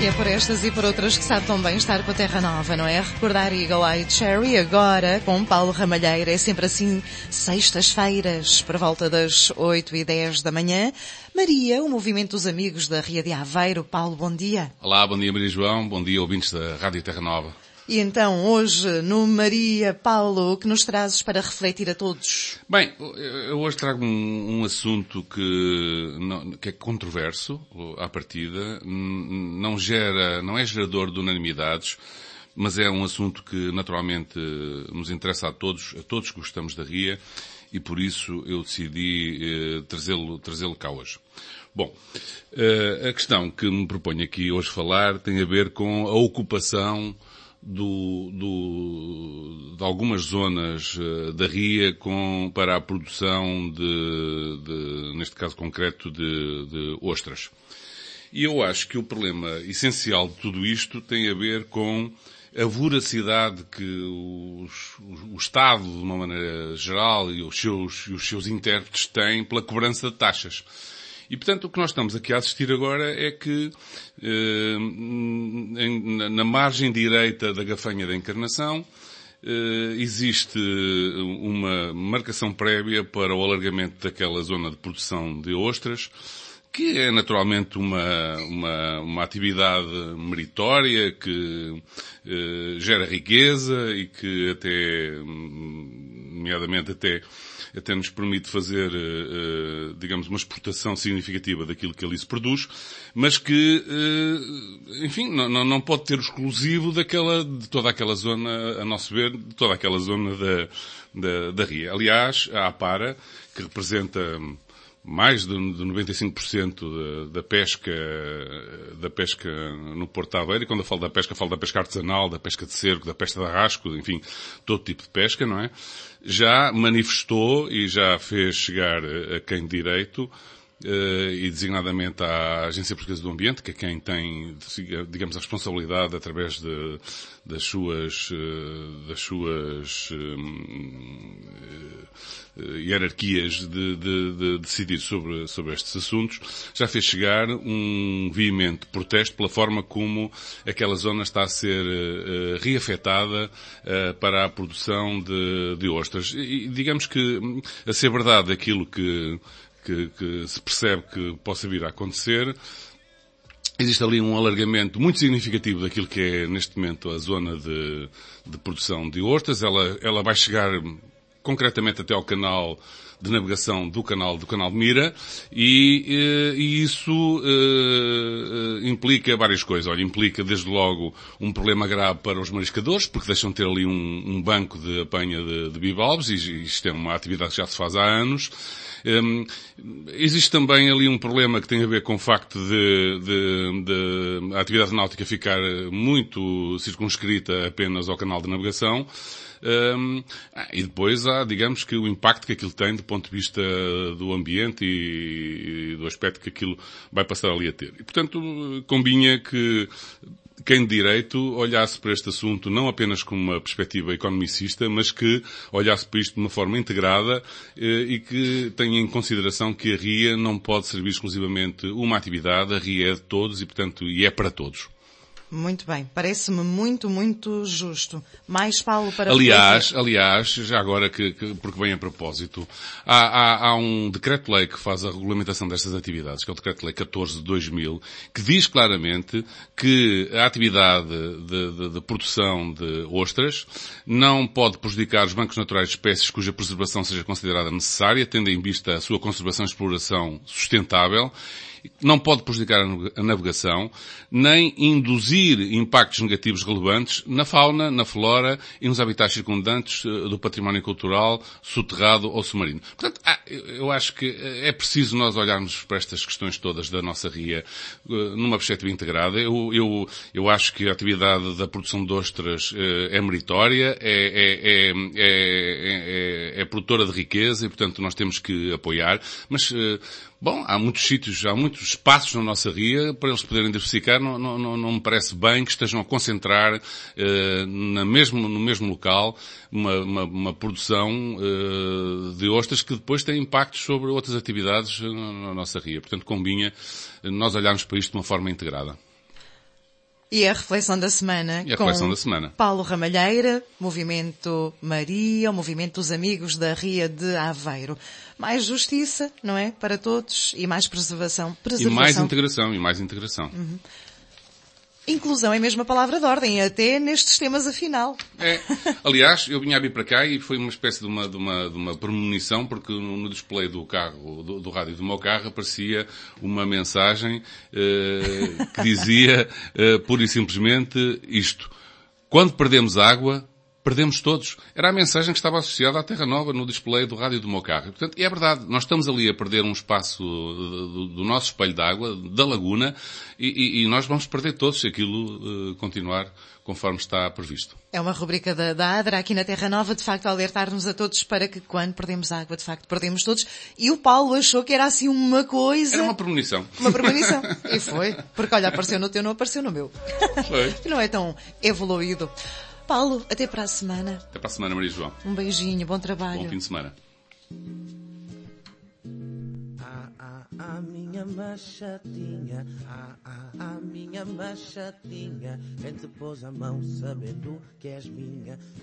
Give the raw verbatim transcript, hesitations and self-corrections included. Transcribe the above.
E é por estas e por outras que sabe tão bem estar com a Terra Nova, não é? Recordar Eagle Eye Cherry agora com Paulo Ramalheiro. É sempre assim, sextas-feiras, por volta das oito e dez da manhã. Maria, o movimento dos amigos da Ria de Aveiro. Paulo, bom dia. Olá, bom dia Maria João, bom dia ouvintes da Rádio Terra Nova. E então, hoje, no Maria, Paulo, o que nos trazes para refletir a todos? Bem, eu hoje trago um, um assunto que, não, que é controverso, à partida, não gera, não é gerador de unanimidades, mas é um assunto que naturalmente nos interessa a todos, a todos que gostamos da Ria, e por isso eu decidi eh, trazê-lo, trazê-lo cá hoje. Bom, eh, a questão que me proponho aqui hoje falar tem a ver com a ocupação Do, do, de algumas zonas uh, da Ria com, para a produção de, de neste caso concreto, de, de ostras. E eu acho que o problema essencial de tudo isto tem a ver com a voracidade que os, o, o Estado, de uma maneira geral, e os seus, e os seus intérpretes têm pela cobrança de taxas. E, portanto, o que nós estamos aqui a assistir agora é que, eh, em, na margem direita da Gafanha da Encarnação, eh, existe uma marcação prévia para o alargamento daquela zona de produção de ostras, que é naturalmente uma, uma, uma atividade meritória que eh, gera riqueza e que até, nomeadamente até, até nos permite fazer, uh, digamos, uma exportação significativa daquilo que ali se produz, mas que, uh, enfim, não, não pode ter o exclusivo daquela, de toda aquela zona, a nosso ver, de toda aquela zona da, da, da Ria. Aliás, a APARA, que representa mais de noventa e cinco por cento da, da pesca, da pesca no Porto de Aveiro, e quando eu falo da pesca, falo da pesca artesanal, da pesca de cerco, da pesca de arrasco, enfim, todo tipo de pesca, não é? Já manifestou e já fez chegar a quem de direito, e designadamente à Agência Portuguesa do Ambiente, que é quem tem, digamos, a responsabilidade através de, das suas, das suas hierarquias de, de, de decidir sobre, sobre estes assuntos, já fez chegar um veemente protesto pela forma como aquela zona está a ser uh, reafetada uh, para a produção de, de ostras. E digamos que, a ser verdade aquilo que, que, que se percebe que possa vir a acontecer, existe ali um alargamento muito significativo daquilo que é, neste momento, a zona de, de produção de ostras. Ela, ela vai chegar concretamente até ao canal de navegação do canal, do canal de Mira, e, e isso uh, implica várias coisas. Olha, implica desde logo um problema grave para os mariscadores, porque deixam de ter ali um, um banco de apanha de, de bivalves, e isto é uma atividade que já se faz há anos. Um, existe também ali um problema que tem a ver com o facto de, de, de a atividade náutica ficar muito circunscrita apenas ao canal de navegação. Um, e depois há, digamos, que o impacto que aquilo tem do ponto de vista do ambiente e, e do aspecto que aquilo vai passar ali a ter. E, portanto, convinha que quem de direito olhasse para este assunto não apenas com uma perspectiva economicista, mas que olhasse para isto de uma forma integrada eh, e que tenha em consideração que a Ria não pode servir exclusivamente uma atividade, a Ria é de todos e, portanto, e é para todos. Muito bem. Parece-me muito, muito justo. Mais, Paulo, para... Aliás, refletir. aliás, já agora que, que, porque vem a propósito, há, há, há um decreto-lei que faz a regulamentação destas atividades, que é o decreto-lei catorze de dois mil, que diz claramente que a atividade de, de, de produção de ostras não pode prejudicar os bancos naturais de espécies cuja preservação seja considerada necessária, tendo em vista a sua conservação e exploração sustentável, não pode prejudicar a navegação, nem induzir impactos negativos relevantes na fauna, na flora e nos habitats circundantes do património cultural, soterrado ou submarino. Portanto, eu acho que é preciso nós olharmos para estas questões todas da nossa Ria numa perspectiva integrada. Eu, eu, eu acho que a atividade da produção de ostras é meritória, é, é, é, é, é, é produtora de riqueza e, portanto, nós temos que apoiar, mas... Bom, há muitos sítios, há muitos espaços na nossa Ria para eles poderem diversificar. Não, não, não, não me parece bem que estejam a concentrar eh, na mesmo, no mesmo local uma, uma, uma produção eh, de ostras que depois tem impactos sobre outras atividades na nossa Ria. Portanto, convinha nós olharmos para isto de uma forma integrada. E a reflexão da semana E a com reflexão da semana. Paulo Ramalheira, Movimento Maria, o Movimento dos Amigos da Ria de Aveiro. Mais justiça, não é? Para todos e mais preservação. preservação. E mais integração, e mais integração. Uhum. Inclusão é mesmo a palavra de ordem, até nestes temas afinal. É. Aliás, eu vinha a vir para cá e foi uma espécie de uma, de uma, de uma premonição, porque no, no display do carro, do, do rádio do meu carro, aparecia uma mensagem eh, que dizia, eh, pura e simplesmente, isto. Quando perdemos água, perdemos todos. Era a mensagem que estava associada à Terra Nova no display do rádio do meu carro. E, portanto, e é verdade, nós estamos ali a perder um espaço do, do nosso espelho de água, da laguna, e, e, e nós vamos perder todos se aquilo uh, continuar conforme está previsto. É uma rubrica da, da ADRA aqui na Terra Nova, de facto, a alertar-nos a todos para que quando perdemos água, de facto, perdemos todos. E o Paulo achou que era assim uma coisa... Era uma premonição. Uma premonição. E foi. Porque, olha, apareceu no teu, não apareceu no meu. Foi. Não é tão evoluído. Paulo, até para a semana. Até para a semana, Maria João. Um beijinho, bom trabalho. Bom fim de semana. Ah, ah, ah, minha machatinha, ah, ah, ah, minha machatinha, quem te pôs a mão sabendo que és minha.